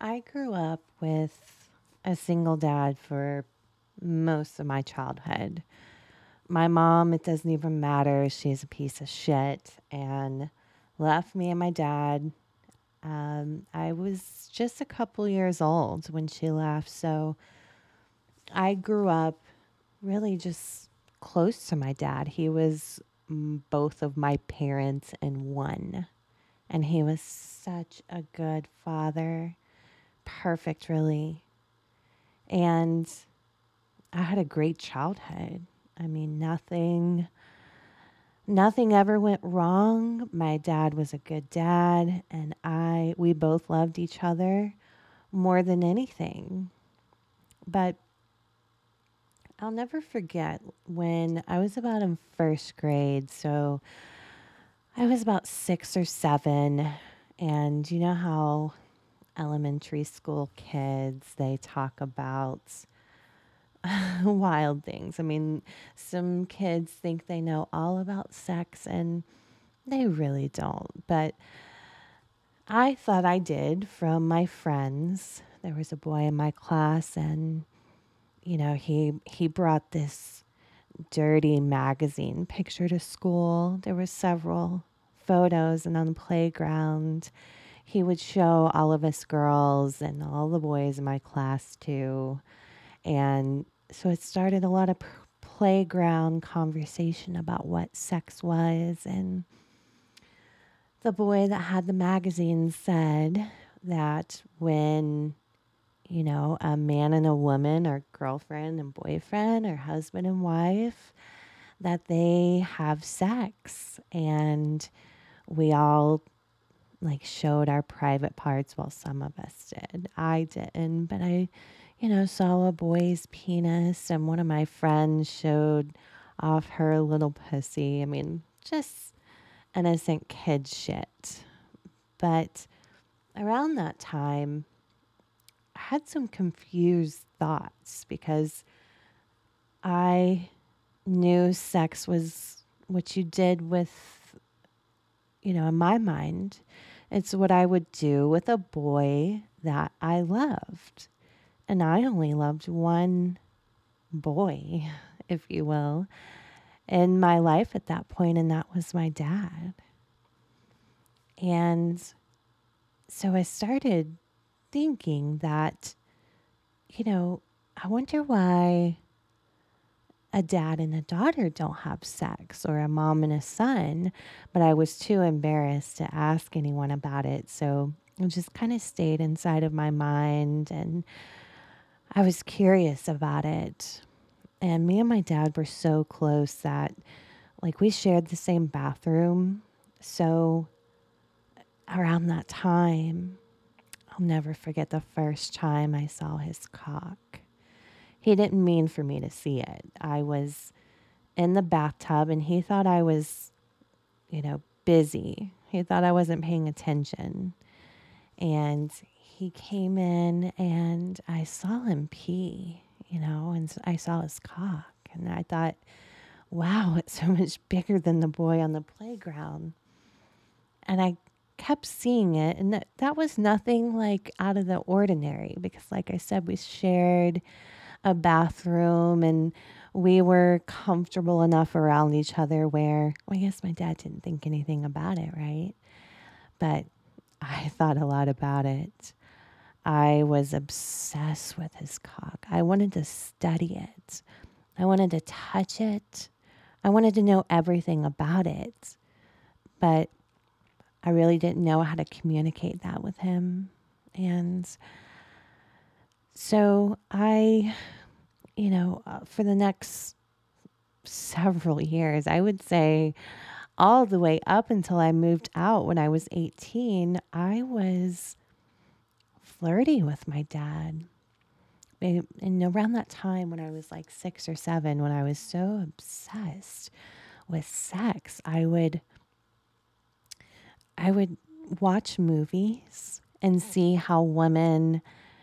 I grew up with a single dad for most of my childhood. My mom, it doesn't even matter. She's a piece of shit and left me and my dad. I was just a couple years old when she left. So I grew up really just close to my dad. He was both of my parents in one. And he was such a good father. Perfect, really. And I had a great childhood. I mean, nothing ever went wrong. My dad was a good dad and we both loved each other more than anything. But I'll never forget when I was about in first grade. So I was about 6 or 7, and you know how elementary school kids, they talk about wild things. I mean, some kids think they know all about sex and they really don't. But I thought I did from my friends. There was a boy in my class and he brought this dirty magazine picture to school. There were several photos, and on the playground he would show all of us girls and all the boys in my class too. And so it started a lot of playground conversation about what sex was. And the boy that had the magazine said that when, a man and a woman are girlfriend and boyfriend or husband and wife, that they have sex. And we all like showed our private parts. Well, some of us did. I didn't, but I saw a boy's penis, and one of my friends showed off her little pussy. I mean, just innocent kid shit. But around that time, I had some confused thoughts because I knew sex was what you did with, in my mind, it's what I would do with a boy that I loved. And I only loved one boy, if you will, in my life at that point, and that was my dad. And so I started thinking that, I wonder why a dad and a daughter don't have sex, or a mom and a son, but I was too embarrassed to ask anyone about it. So it just kind of stayed inside of my mind, and I was curious about it. And me and my dad were so close that, like, we shared the same bathroom. So around that time, I'll never forget the first time I saw his cock. He didn't mean for me to see it. I was in the bathtub and he thought I was, busy. He thought I wasn't paying attention. And he came in and I saw him pee, and I saw his cock. And I thought, wow, it's so much bigger than the boy on the playground. And I kept seeing it. And that was nothing like out of the ordinary because, like I said, we shared a bathroom and we were comfortable enough around each other where, well, I guess my dad didn't think anything about it, right? But I thought a lot about it. I was obsessed with his cock. I wanted to study it. I wanted to touch it. I wanted to know everything about it. But I really didn't know how to communicate that with him. And so for the next several years, I would say all the way up until I moved out when I was 18, I was flirty with my dad. And around that time when I was like 6 or 7, when I was so obsessed with sex, I would watch movies and see how women,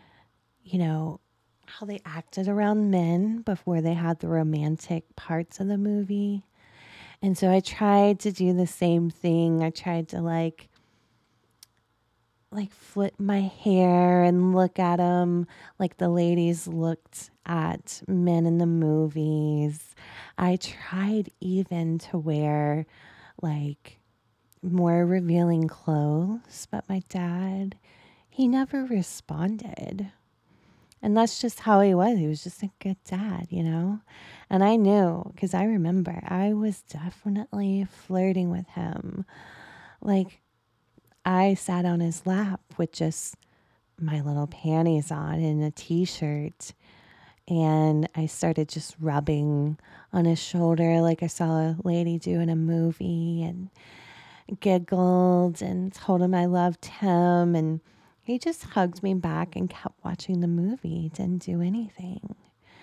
how they acted around men before they had the romantic parts of the movie. And so I tried to do the same thing. I tried to like flip my hair and look at him like the ladies looked at men in the movies. I tried even to wear like more revealing clothes, but my dad, he never responded. And that's just how he was. He was just a good dad, you know? And I knew because I remember I was definitely flirting with him. Like, I sat on his lap with just my little panties on and a t shirt. And I started just rubbing on his shoulder like I saw a lady do in a movie and giggled and told him I loved him. And he just hugged me back and kept watching the movie, didn't do anything.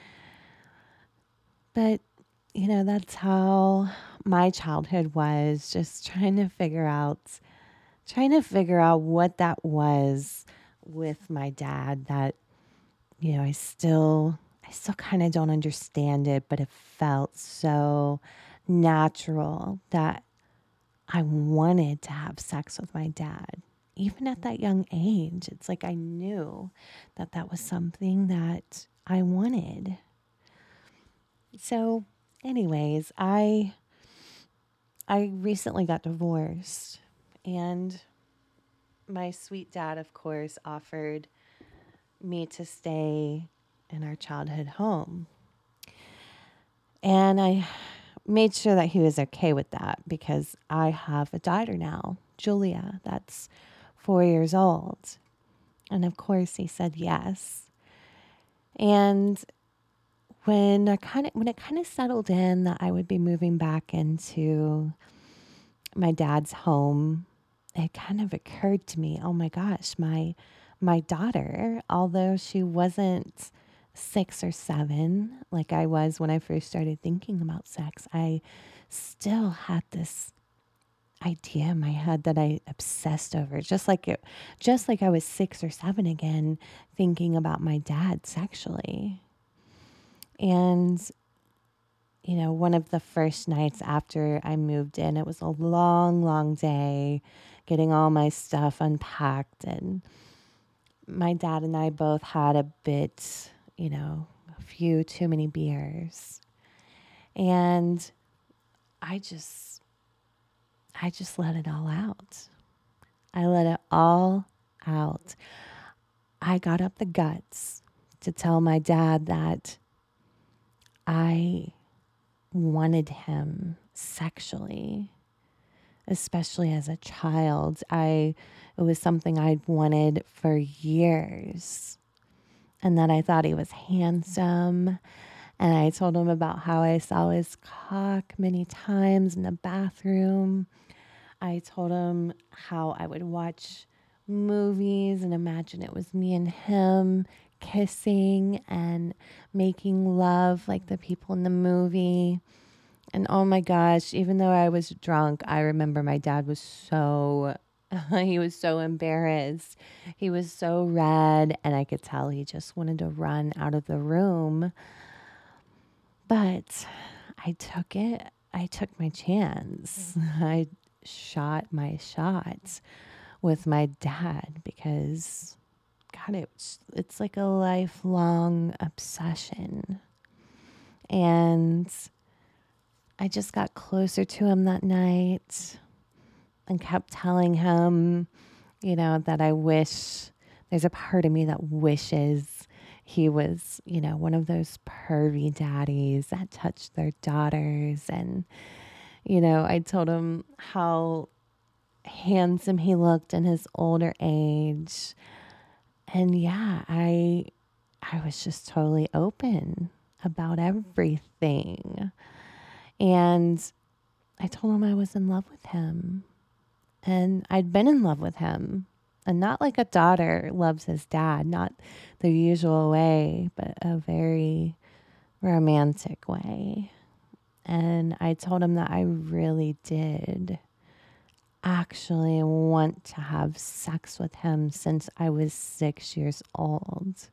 But, that's how my childhood was, just trying to figure out what that was with my dad that, I still kind of don't understand it, but it felt so natural that I wanted to have sex with my dad. Even at that young age, it's like I knew that that was something that I wanted. So, anyways, I recently got divorced, and my sweet dad, of course, offered me to stay in our childhood home. And I made sure that he was okay with that because I have a daughter now, Julia, that's 4 years old. And of course, he said yes. And when it kind of settled in that I would be moving back into my dad's home, it kind of occurred to me, oh my gosh, my daughter, although she wasn't 6 or 7 like I was when I first started thinking about sex, I still had this idea in my head that I obsessed over, just like I was 6 or 7 again, thinking about my dad sexually. And one of the first nights after I moved in, it was a long, long day getting all my stuff unpacked. And my dad and I both had a few too many beers. And I just, I just let it all out. I let it all out. I got up the guts to tell my dad that I wanted him sexually, especially as a child. It was something I'd wanted for years, and that I thought he was handsome. And I told him about how I saw his cock many times in the bathroom. I told him how I would watch movies and imagine it was me and him kissing and making love like the people in the movie. And oh my gosh, even though I was drunk, I remember my dad was he was so embarrassed. He was so red, and I could tell he just wanted to run out of the room. But I took it. I took my chance. I shot my shot with my dad because, God, it's like a lifelong obsession. And I just got closer to him that night and kept telling him, that I wish there's a part of me that wishes he was, one of those pervy daddies that touched their daughters. And, I told him how handsome he looked in his older age. And yeah, I was just totally open about everything. And I told him I was in love with him. And I'd been in love with him. And not like a daughter loves his dad, not the usual way, but a very romantic way. And I told him that I really did actually want to have sex with him since I was 6 years old.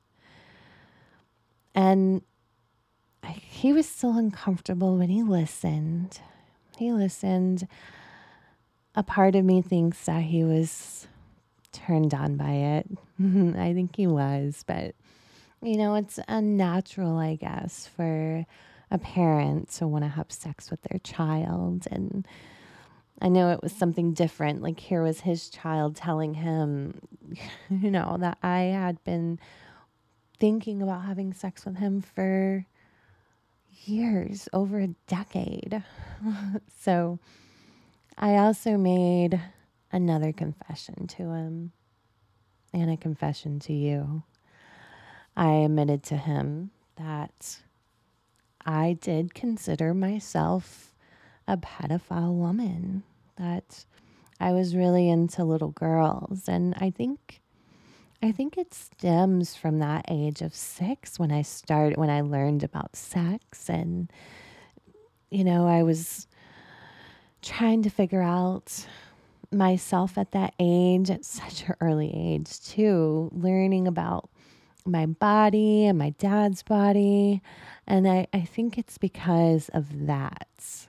And he was still uncomfortable when he listened. He listened. A part of me thinks that he was turned on by it. I think he was, but it's unnatural, I guess, for a parent to want to have sex with their child. And I know it was something different. Like, here was his child telling him, that I had been thinking about having sex with him for years, over a decade. So I also made another confession to him and a confession to you. I admitted to him that I did consider myself a pedophile woman, that I was really into little girls. And I think it stems from that age of 6 when I learned about sex. And, I was trying to figure out myself at that age, at such an early age too, learning about my body and my dad's body. And I think it's because of that.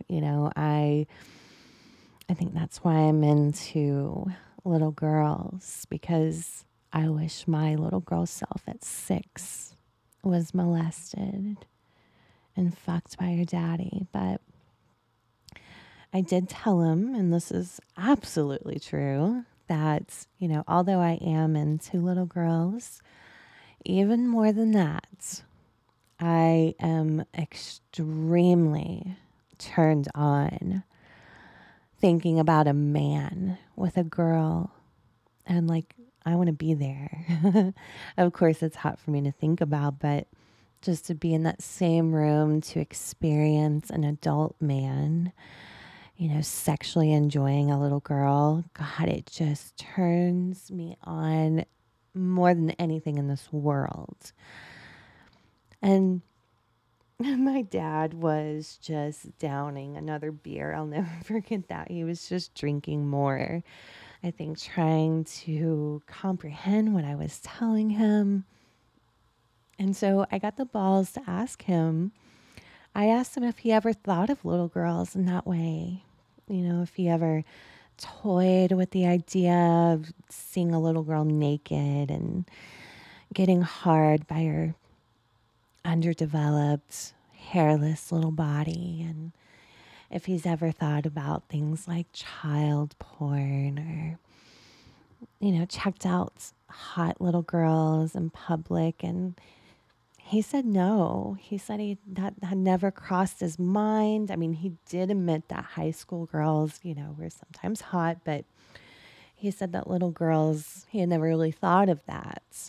I think that's why I'm into little girls, because I wish my little girl self at 6 was molested and fucked by her daddy. But I did tell him, and this is absolutely true, that, although I am into little girls, even more than that, I am extremely turned on thinking about a man with a girl, and I want to be there. Of course, it's hot for me to think about, but just to be in that same room to experience an adult man, sexually enjoying a little girl, God, it just turns me on more than anything in this world. And my dad was just downing another beer. I'll never forget that. He was just drinking more, I think, trying to comprehend what I was telling him. And so I got the balls to ask him. I asked him if he ever thought of little girls in that way. If he ever toyed with the idea of seeing a little girl naked and getting hard by her underdeveloped, hairless little body, and if he's ever thought about things like child porn, or checked out hot little girls in public. And he said no. He said that had never crossed his mind. I mean, he did admit that high school girls, were sometimes hot, but he said that little girls, he had never really thought of that.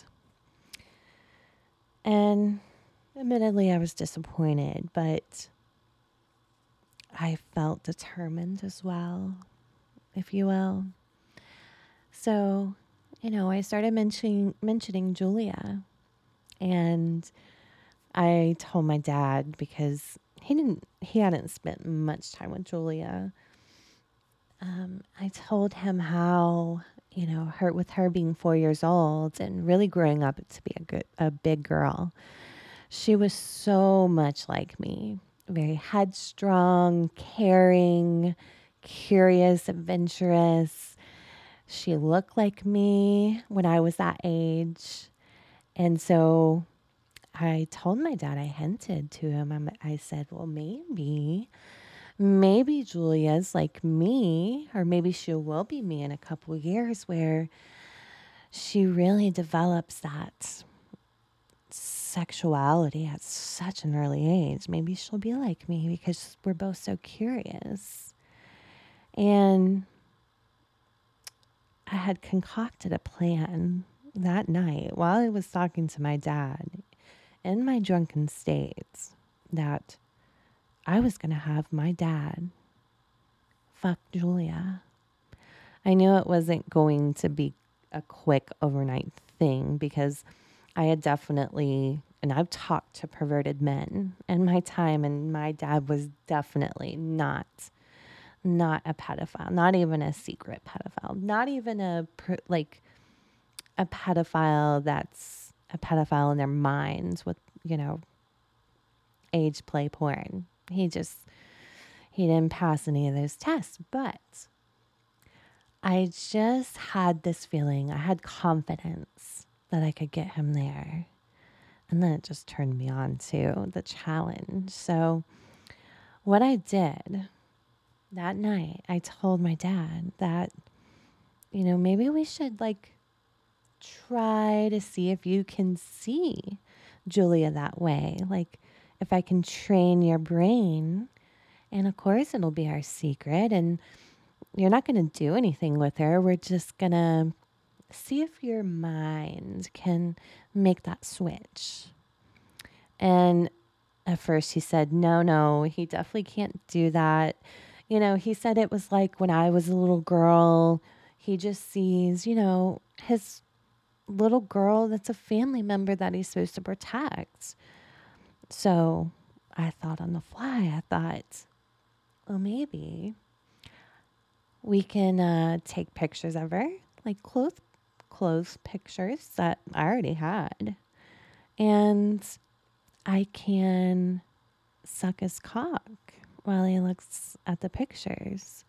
And admittedly, I was disappointed, but I felt determined as well, if you will. So, I started mentioning Julia, and I told my dad, because he hadn't spent much time with Julia. I told him how, her being 4 years old and really growing up to be a big girl, she was so much like me, very headstrong, caring, curious, adventurous. She looked like me when I was that age. And so I told my dad, I hinted to him, I said, well, maybe Julia's like me, or maybe she will be me in a couple of years, where she really develops that sexuality at such an early age. Maybe she'll be like me because we're both so curious. And I had concocted a plan that night while I was talking to my dad in my drunken state, that I was going to have my dad fuck Julia. I knew it wasn't going to be a quick overnight thing, because I had definitely, and I've talked to perverted men in my time, and my dad was definitely not a pedophile, not even a secret pedophile, not even a pedophile that's a pedophile in their minds with, age play porn. He didn't pass any of those tests. But I just had this feeling, I had confidence that I could get him there. And then it just turned me on to the challenge. So, what I did that night, I told my dad that, maybe we should like try to see if you can see Julia that way. Like, if I can train your brain, and of course, it'll be our secret, and you're not going to do anything with her. We're just going to see if your mind can make that switch. And at first, he said, no, he definitely can't do that. He said it was like when I was a little girl, he just sees, his little girl that's a family member that he's supposed to protect. So I thought on the fly, well, maybe we can take pictures of her, like close pictures that I already had. And I can suck his cock while he looks at the pictures.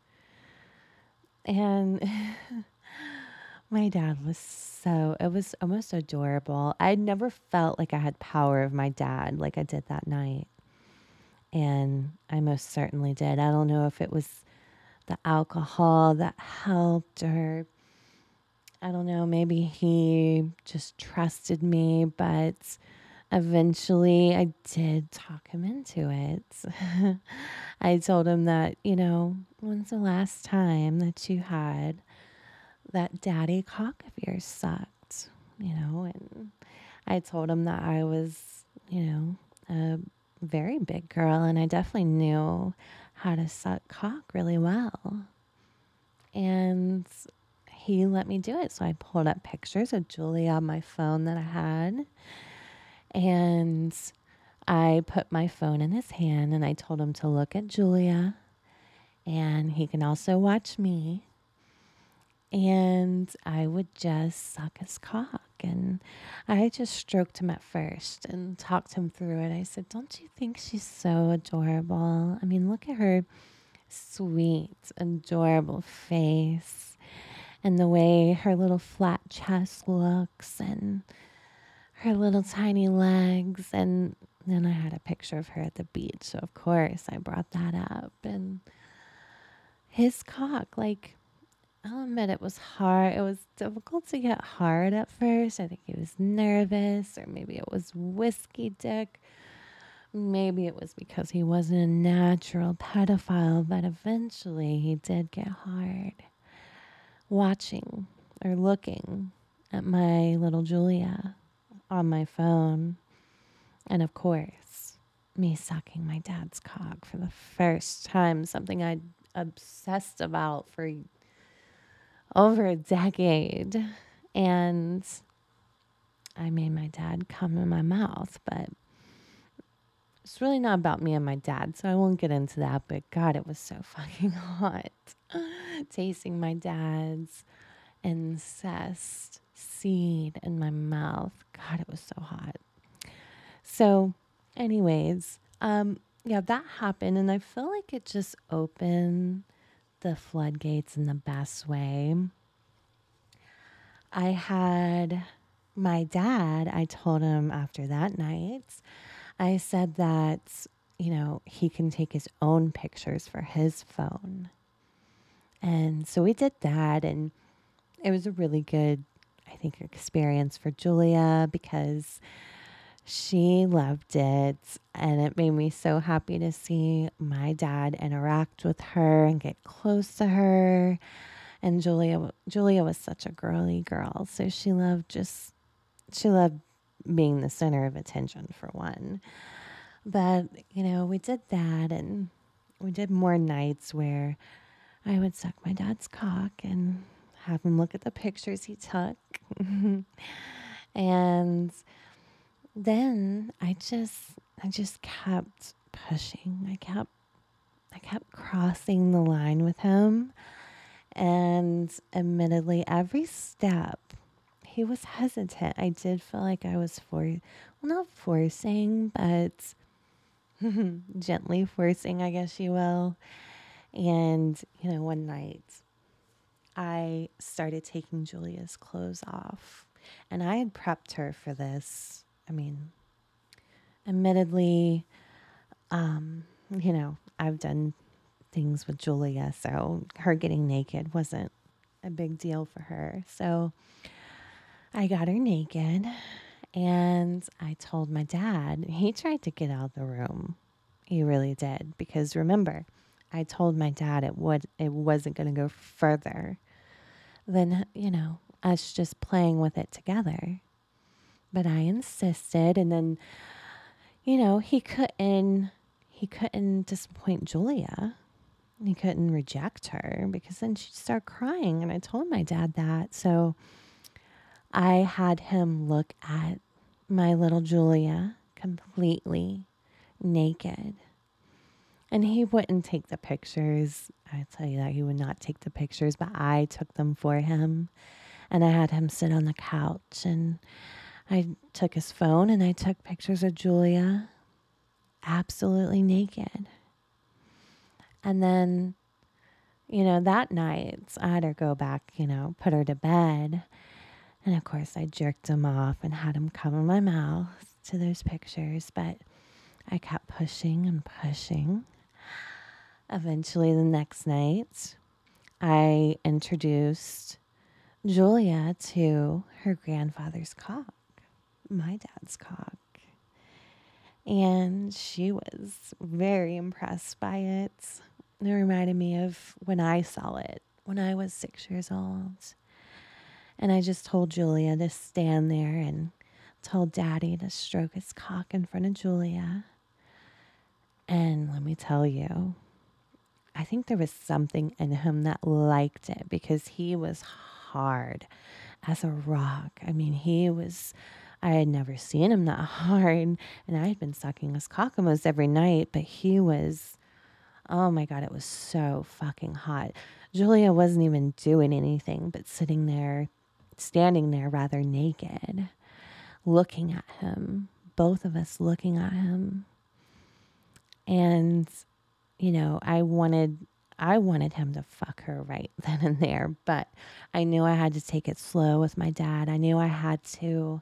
And my dad it was almost adorable. I'd never felt like I had power of my dad like I did that night. And I most certainly did. I don't know if it was the alcohol that helped, or I don't know, maybe he just trusted me, but eventually I did talk him into it. I told him that, when's the last time that you had that daddy cock of yours sucked? And I told him that I was, a very big girl, and I definitely knew how to suck cock really well. And he let me do it. So I pulled up pictures of Julia on my phone that I had. And I put my phone in his hand and I told him to look at Julia. And he can also watch me. And I would just suck his cock. And I just stroked him at first and talked him through it. I said, "Don't you think she's so adorable? I mean, look at her sweet, adorable face and the way her little flat chest looks and her little tiny legs." And then I had a picture of her at the beach. So, of course, I brought that up. And his cock, like, I'll admit it was hard. It was difficult to get hard at first. I think he was nervous, or maybe it was whiskey dick. Maybe it was because he wasn't a natural pedophile, but eventually he did get hard. Watching or looking at my little Julia on my phone. And of course, me sucking my dad's cock for the first time, something I'd obsessed about for over a decade. And I made my dad come in my mouth, but it's really not about me and my dad, so I won't get into that. But God, it was so fucking hot. Tasting my dad's incest seed in my mouth. God, it was so hot. So, anyways, yeah, that happened, and I feel like it just opened the floodgates in the best way. I had my dad, I told him after that night, I said that, he can take his own pictures for his phone. And so we did that, and it was a really good, I think, experience for Julia because she loved it. And it made me so happy to see my dad interact with her and get close to her. And Julia was such a girly girl. So she loved being the center of attention, for one. But, we did that, and we did more nights where I would suck my dad's cock and have him look at the pictures he took. And then I just kept pushing. I kept crossing the line with him. And admittedly, every step he was hesitant. I did feel like I was not forcing, but gently forcing, I guess you will. And, one night I started taking Julia's clothes off. And I had prepped her for this. I mean, admittedly, I've done things with Julia, so her getting naked wasn't a big deal for her. So I got her naked and I told my dad. He tried to get out of the room. He really did, because remember, I told my dad it wasn't going to go further than, us just playing with it together. But I insisted, and then, he couldn't disappoint Julia. He couldn't reject her, because then she'd start crying, and I told my dad that. So I had him look at my little Julia completely naked. And he wouldn't take the pictures. I tell you that he would not take the pictures, but I took them for him. And I had him sit on the couch, and I took his phone and I took pictures of Julia absolutely naked. And then, that night I had her go back, put her to bed. And of course I jerked him off and had him cover my mouth to those pictures, but I kept pushing and pushing. Eventually, the next night, I introduced Julia to her grandfather's cock, my dad's cock. And she was very impressed by it. It reminded me of when I saw it when I was 6 years old. And I just told Julia to stand there and told Daddy to stroke his cock in front of Julia. And let me tell you, I think there was something in him that liked it, because he was hard as a rock. I mean, I had never seen him that hard, and I had been sucking his cock almost every night, but he was, oh my God, it was so fucking hot. Julia wasn't even doing anything but standing there rather naked, looking at him, both of us looking at him. And I wanted him to fuck her right then and there, but I knew I had to take it slow with my dad. I knew I had to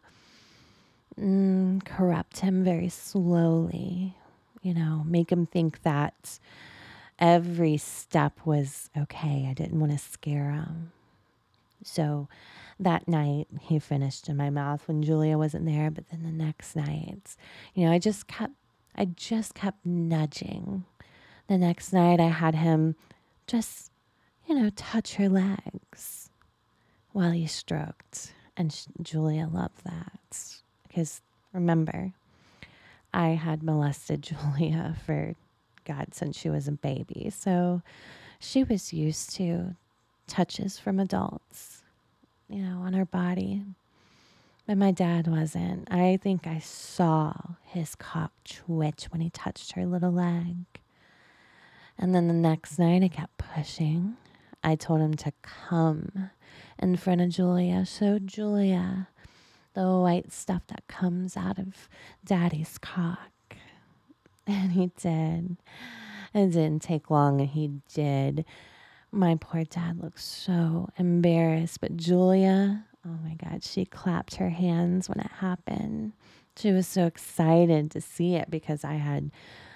corrupt him very slowly, make him think that every step was okay. I didn't want to scare him. So that night he finished in my mouth when Julia wasn't there, but then the next night, I just kept nudging. The next night I had him just, touch her legs while he stroked. And Julia loved that. Because remember, I had molested Julia for God since she was a baby. So she was used to touches from adults, on her body. But my dad wasn't. I think I saw his cock twitch when he touched her little leg. And then the next night I kept pushing. I told him to come in front of Julia. Show Julia the white stuff that comes out of Daddy's cock. And he did. It didn't take long, and he did. My poor dad looked so embarrassed. But Julia, oh my God, she clapped her hands when it happened. She was so excited to see it, because I had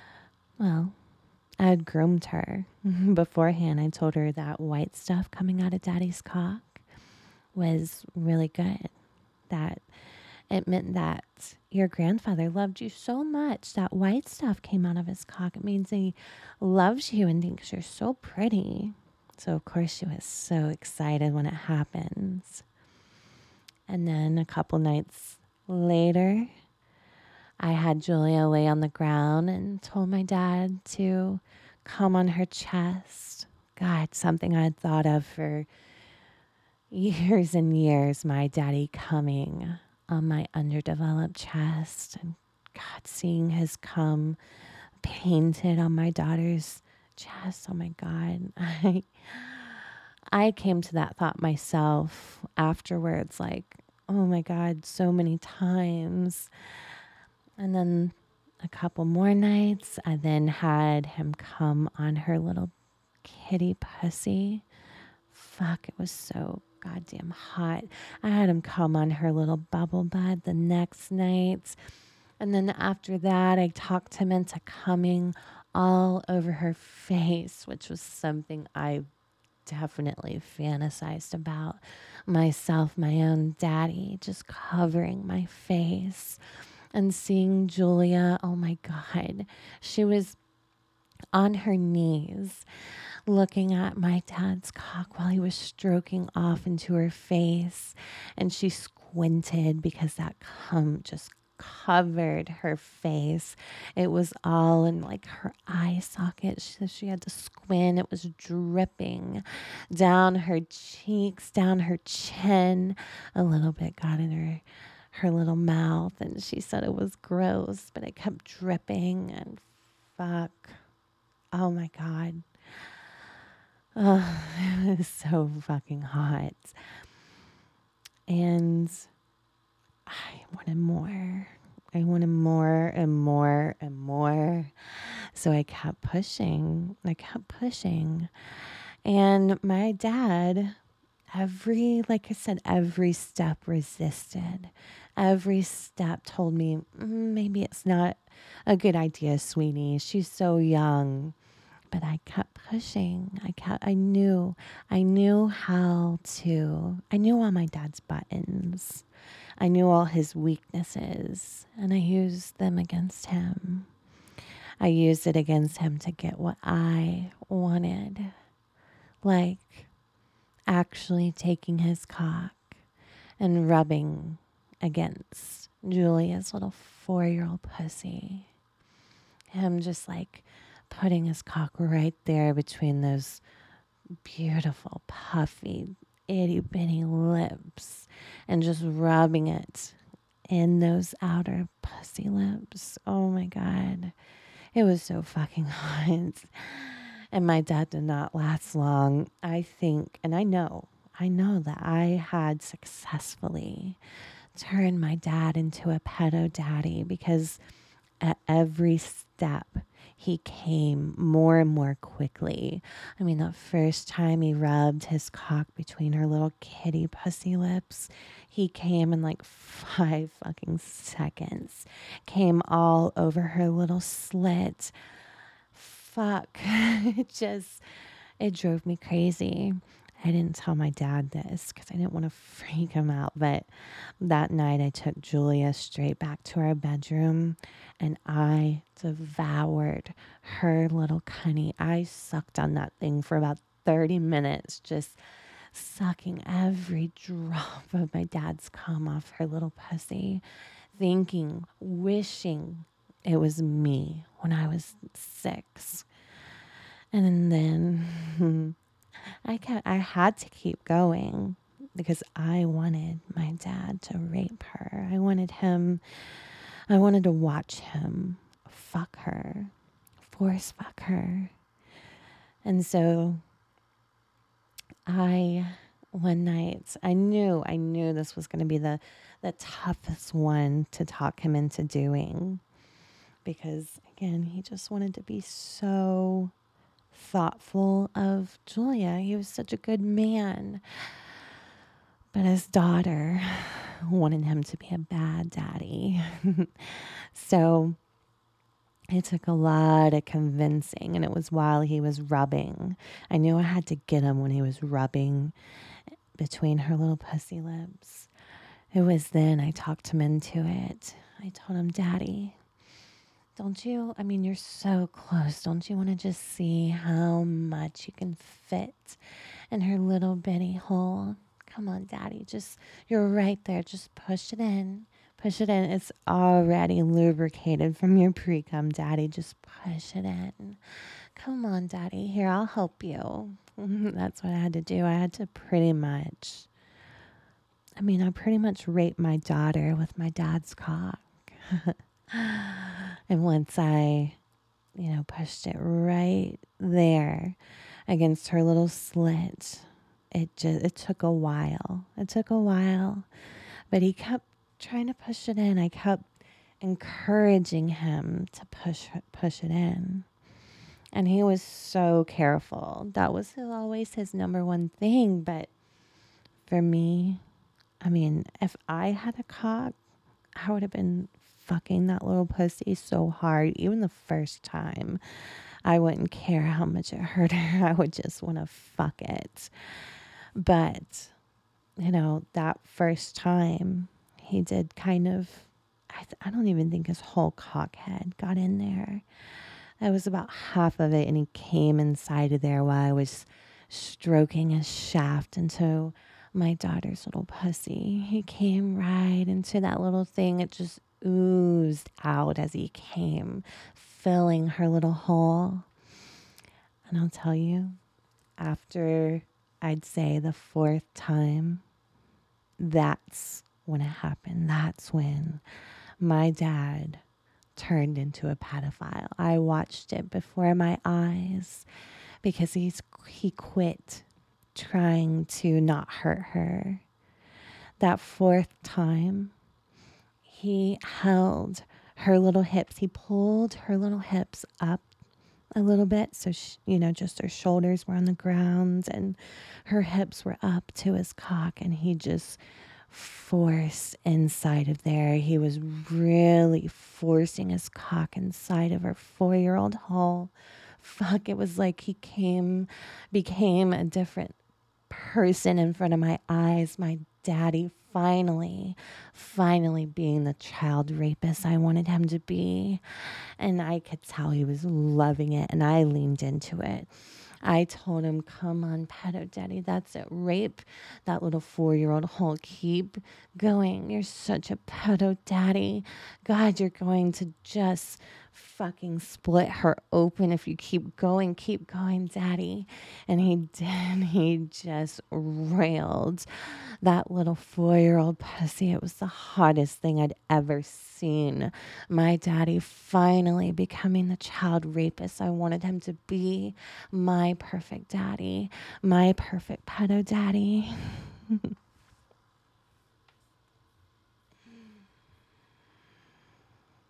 groomed her beforehand. I told her that white stuff coming out of Daddy's cock was really good. That it meant that your grandfather loved you so much. That white stuff came out of his cock. It means he loves you and thinks you're so pretty. So, of course, she was so excited when it happens. And then a couple nights later, I had Julia lay on the ground and told my dad to come on her chest. God, something I had thought of for years and years, my daddy coming on my underdeveloped chest, and God, seeing his cum painted on my daughter's chest. Oh my God. I came to that thought myself afterwards, like, oh my God, so many times. And then a couple more nights, I then had him come on her little kitty pussy fuck, it was so goddamn hot. I had him come on her little bubble bed the next night. And then after that, I talked him into coming all over her face, which was something I definitely fantasized about myself, my own daddy, just covering my face and seeing Julia. Oh my God. She was on her knees looking at my dad's cock while he was stroking off into her face. And she squinted because that cum just covered her face. It was all in like her eye socket. She had to squint. It was dripping down her cheeks, down her chin. A little bit got in her little mouth, and she said it was gross, but it kept dripping. And fuck, oh my God. Oh, it was so fucking hot. And I wanted more. I wanted more and more and more. So I kept pushing. And my dad, like I said, every step resisted. Every step told me, maybe it's not a good idea, sweetie. She's so young. But I kept pushing. I knew I knew all my dad's buttons. I knew all his weaknesses, and I used them against him. I used it against him to get what I wanted, like actually taking his cock and rubbing against Julia's little 4-year-old pussy. Him just like putting his cock right there between those beautiful, puffy, itty bitty lips and just rubbing it in those outer pussy lips. Oh my God. It was so fucking hot. And my dad did not last long. I think, and I know that I had successfully turned my dad into a pedo daddy because at every step, he came more and more quickly. I mean, that first time he rubbed his cock between her little kitty pussy lips, he came in like 5 fucking seconds. Came all over her little slit. Fuck. It drove me crazy. I didn't tell my dad this because I didn't want to freak him out. But that night I took Julia straight back to our bedroom and I devoured her little cunny. I sucked on that thing for about 30 minutes, just sucking every drop of my dad's cum off her little pussy, thinking, wishing it was me when I was 6. And then I had to keep going because I wanted my dad to rape her. I wanted to watch him fuck her, force fuck her. And so one night, I knew this was going to be the toughest one to talk him into doing because, again, he just wanted to be so thoughtful of Julia. He was such a good man. But his daughter wanted him to be a bad daddy. So it took a lot of convincing, and it was while he was rubbing. I knew I had to get him when he was rubbing between her little pussy lips. It was then I talked him into it. I told him, Daddy, you're so close. Don't you want to just see how much you can fit in her little bitty hole? Come on, Daddy. You're right there. Just push it in. Push it in. It's already lubricated from your pre-cum, Daddy. Just push it in. Come on, Daddy. Here, I'll help you. That's what I had to do. I had to pretty much raped my daughter with my dad's cock. And once I, pushed it right there against her little slit, it took a while. But he kept trying to push it in. I kept encouraging him to push it in. And he was so careful. That was always his number one thing. But for me, I mean, if I had a cock, I would have been fucking that little pussy so hard, even the first time. I wouldn't care how much it hurt her. I would just want to fuck it. But, that first time, he did kind of, I don't even think his whole cock head got in there. That was about half of it, and he came inside of there while I was stroking his shaft into my daughter's little pussy. He came right into that little thing. It just oozed out as he came, filling her little hole. And I'll tell you, after I'd say the fourth time, that's when it happened. That's when my dad turned into a pedophile. I watched it before my eyes because he quit trying to not hurt her. That fourth time, he held her little hips. He pulled her little hips up a little bit. So, just her shoulders were on the ground and her hips were up to his cock. And he just forced inside of there. He was really forcing his cock inside of her 4-year-old hole. Fuck, it was like he became a different person in front of my eyes. My daddy finally being the child rapist I wanted him to be. And I could tell he was loving it, and I leaned into it. I told him, come on, pedo daddy, that's it. Rape that little 4-year-old hole. Keep going. You're such a pedo daddy. God, you're going to just fucking split her open if you keep going, daddy. And he did. He just railed that little 4-year-old pussy. It was the hottest thing I'd ever seen. My daddy finally becoming the child rapist I wanted him to be. My perfect daddy, my perfect pedo daddy.